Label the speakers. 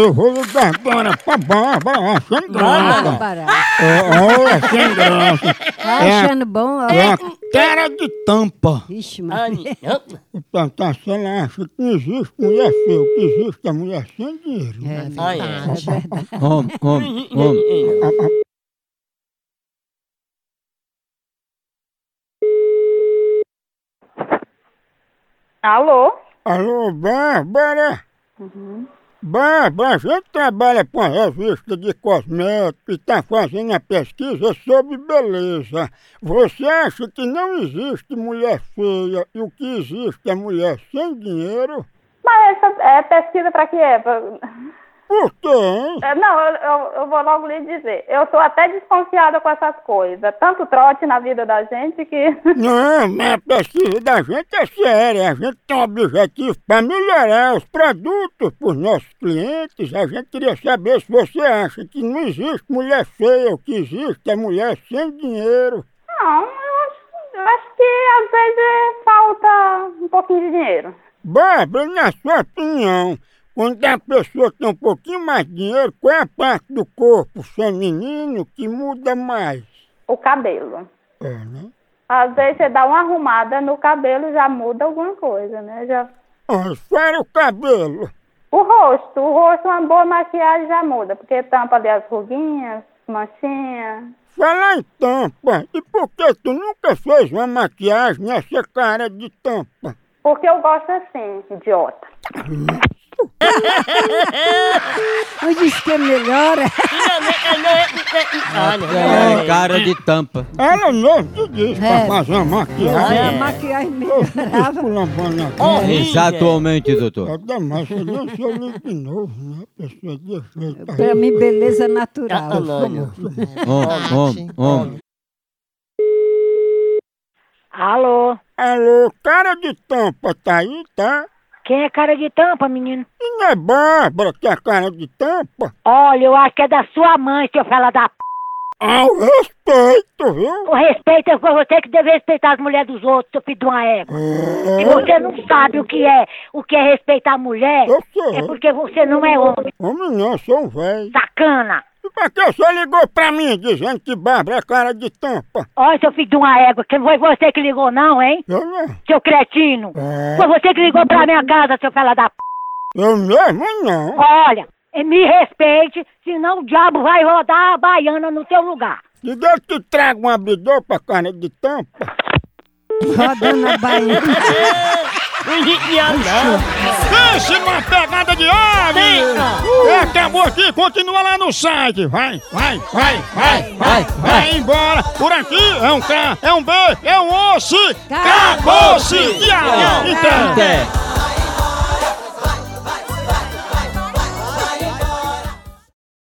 Speaker 1: eu vou ligar agora pra Bárbara, sem graça.
Speaker 2: Bárbara.
Speaker 1: Olha, sem graça.
Speaker 2: Tá achando bom? Ó.
Speaker 1: É a cara de tampa.
Speaker 2: Ixi, mano.
Speaker 1: Então, se ela acha que não existe mulher feia, que existe a mulher sem dinheiro.
Speaker 2: É verdade.
Speaker 3: Alô?
Speaker 1: Alô, Bárbara? Bárbara, a gente trabalha com a revista de cosméticos e está fazendo a pesquisa sobre beleza. Você acha que não existe mulher feia e o que existe é mulher sem dinheiro?
Speaker 3: Mas essa pesquisa pra que é?
Speaker 1: Por quê, hein?
Speaker 3: Não, eu vou logo lhe dizer. Eu tô até desconfiada com essas coisas. Tanto trote na vida da gente que...
Speaker 1: Não, mas a pesquisa da gente é séria. A gente tem um objetivo para melhorar os produtos para os nossos clientes. A gente queria saber se você acha que não existe mulher feia, o que existe é mulher sem dinheiro.
Speaker 3: Não, eu acho que às vezes falta um pouquinho de dinheiro.
Speaker 1: Bárbara, na sua opinião, quando a pessoa tem um pouquinho mais de dinheiro, qual é a parte do corpo feminino que muda mais?
Speaker 3: O cabelo.
Speaker 1: É, né?
Speaker 3: Às vezes você dá uma arrumada no cabelo já muda alguma coisa, né? Já...
Speaker 1: Fora o cabelo.
Speaker 3: O rosto, uma boa maquiagem já muda, porque tampa ali as ruguinhas, manchinhas.
Speaker 1: Fala em tampa, e por que tu nunca fez uma maquiagem nessa cara de tampa?
Speaker 3: Porque eu gosto assim, idiota.
Speaker 2: Eu disse que melhora.
Speaker 4: Cara de tampa.
Speaker 1: Ela mesmo te disse pra fazer uma maquiagem.
Speaker 2: A maquiagem melhorava.
Speaker 4: Exatamente, doutor.
Speaker 1: Mas você deixa eu ler de novo, né? Pessoa de efeito.
Speaker 2: Pra mim, beleza natural.
Speaker 4: Homem.
Speaker 3: Alô?
Speaker 1: Alô, cara de tampa, tá aí, tá?
Speaker 3: Quem é cara de tampa, menino?
Speaker 1: E não é Bárbara que é cara de tampa?
Speaker 3: Olha, eu acho que é da sua mãe, seu fela da p...
Speaker 1: Ao respeito, viu?
Speaker 3: O respeito é você que deve respeitar as mulheres dos outros, seu filho de uma égua. Se você não sabe o que é respeitar a mulher,
Speaker 1: Eu sei.
Speaker 3: é porque você não é homem.
Speaker 1: Homem não, sou um velho.
Speaker 3: Sacana!
Speaker 1: E pra que você ligou pra mim dizendo que Bárbara é cara de tampa?
Speaker 3: Olha, seu filho de uma égua, que não foi você que ligou não, hein?
Speaker 1: Eu não.
Speaker 3: Seu cretino!
Speaker 1: É.
Speaker 3: Foi você que ligou pra minha casa, seu fela da p...
Speaker 1: Eu mesmo não.
Speaker 3: Olha, me respeite, senão o diabo vai rodar a baiana no teu lugar.
Speaker 1: E Deus te traga um abridor pra cara de tampa.
Speaker 2: Rodando a baiana.
Speaker 1: Pense numa pegada de ave! Acabou aqui, continua lá no site. Vai embora. Por aqui é um K, é um B, é um osso. Acabou-se! Tchau! Então.